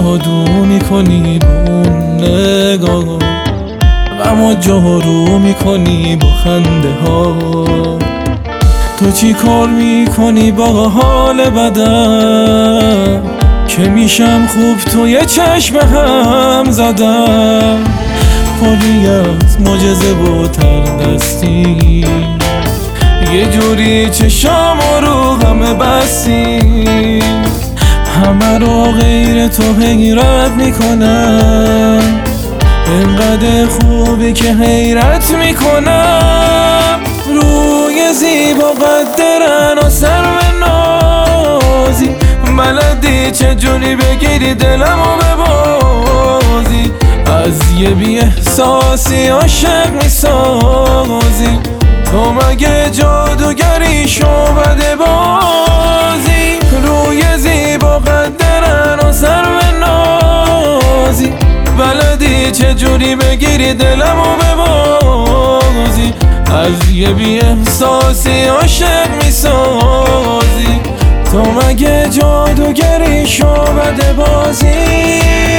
جادو میکنی با اون نگاه، غمو جارو میکنی با خنده ها. تو چی کار میکنی با حال بدم که میشم خوب توی چشم هم زدم؟ پری از معجزه و تردستی، یه جوری چشامو رو همه بستی. همه رو غیر تو حیرت میکنم، اینقدر خوبی که حیرت میکنم. روی زیبا قدرن و سرو نازی، بلدی چجوری بگیری دلمو ببازی. از یه بی احساسی عاشق میسازی، تو مگه جادوگری شعبده بازی؟ روی زیبا قدرن و سرو نازی، بلدی چجوری بگیری دلمو ببازی. از یه بی احساسی عاشق میسازی، تو مگه جادوگری شعبده بازی؟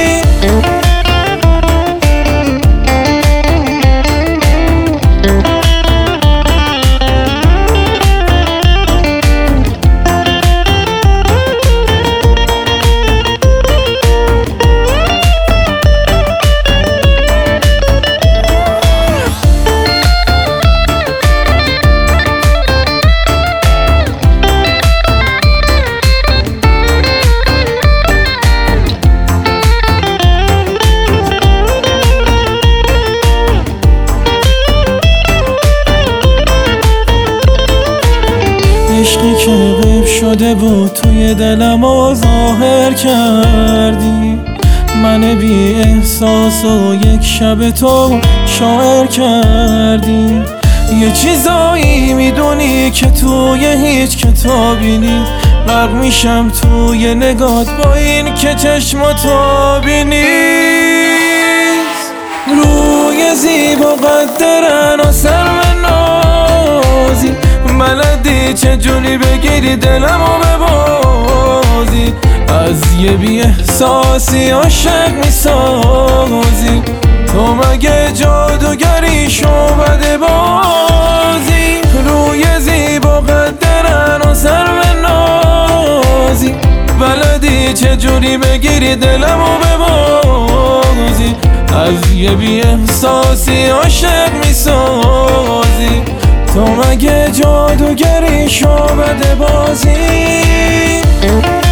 عشقی که غیب شده بود توی دلم ظاهر کردی، من بی احساس و یک شب تو شاعر کردی. یه چیزایی میدونی که توی هیچ کتابی نیست، غرق میشم توی نگات با این که چشمات آبی نیست. روی زیبا قدرن و سرو نازی، بلدی چجوری بگیری دلمو ببازی. از یه بی احساسی عاشق میسازی، تو مگه جادوگری شعبده بازی؟ روی زیبا قدرن و سرو نازی، بلدی چجوری بگیری دلمو ببازی. از یه بی احساسی عاشق میسازی، تو مگه جادوگری شعبده بازی؟